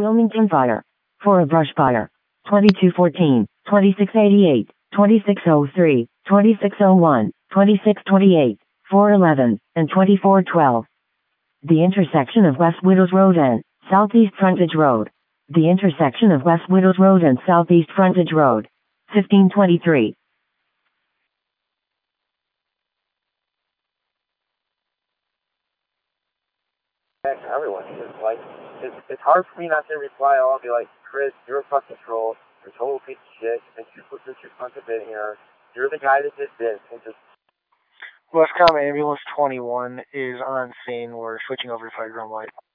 Wilmington Fire. For a brush fire. 2214, 2688, 2603, 2601, 2628, 411, and 2412. The intersection of West Widows Road and Southeast Frontage Road. The intersection of West Widows Road and Southeast Frontage Road. 1523. Everyone. It's hard for me not to reply. I'll be like, Chris, you're a fucking troll. You're a total piece of shit. And you put this your fucking bit here. You're the guy that did this. And just. Westcom Ambulance 21 is on scene. We're switching over to Fire Drum Light.